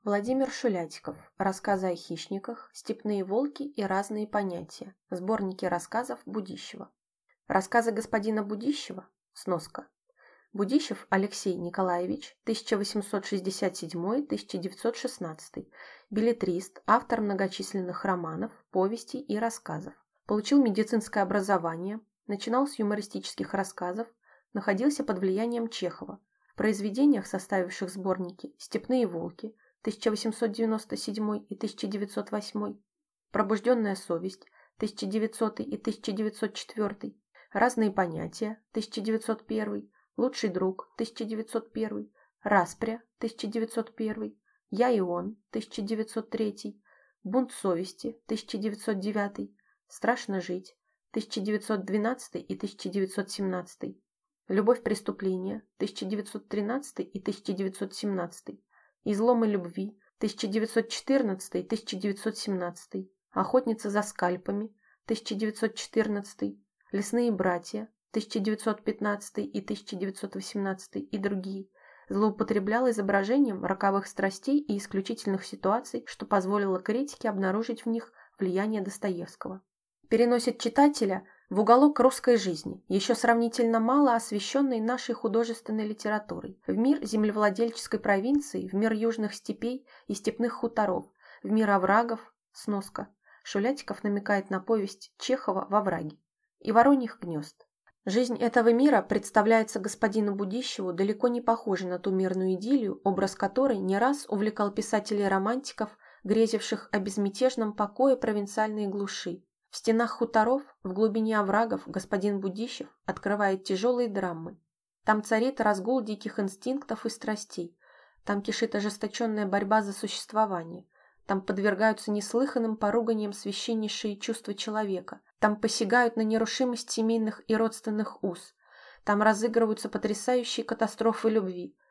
Владимир Шулятиков. Рассказы о хищниках, степные волки и разные понятия. Сборники рассказов Будищева. Рассказы господина Будищева. Сноска. Будищев Алексей Николаевич, 1867-1916, беллетрист, автор многочисленных романов, повестей и рассказов. Получил медицинское образование, начинал с юмористических рассказов, находился под влиянием Чехова. В произведениях, составивших сборники «Степные волки», 1897 и 1908, «Пробужденная совесть», 1900 и 1904, «Разные понятия», 1901, «Лучший друг», 1901, «Распря», 1901, «Я и он», 1903, «Бунт совести», 1909, «Страшно жить», 1912 и 1917, «Любовь преступления», 1913 и 1917, «Изломы любви», 1914 и 1917, «Охотница за скальпами», 1914, «Лесные братья», 1915 и 1918 и другие, злоупотреблял изображением роковых страстей и исключительных ситуаций, что позволило критике обнаружить в них влияние Достоевского. Переносит читателя в уголок русской жизни, еще сравнительно мало освещенной нашей художественной литературой, в мир землевладельческой провинции, в мир южных степей и степных хуторов, в мир оврагов, сноска. Шулятиков намекает на повесть Чехова «Во враге» и «Вороньих гнезд». Жизнь этого мира представляется господину Будищеву далеко не похожей на ту мирную идиллию, образ которой не раз увлекал писателей-романтиков, грезивших о безмятежном покое провинциальной глуши. В стенах хуторов, в глубине оврагов господин Будищев открывает тяжелые драмы. Там царит разгул диких инстинктов и страстей, там кишит ожесточенная борьба за существование, там подвергаются неслыханным поруганиям священнейшие чувства человека, там посягают на нерушимость семейных и родственных уз, там разыгрываются потрясающие катастрофы любви,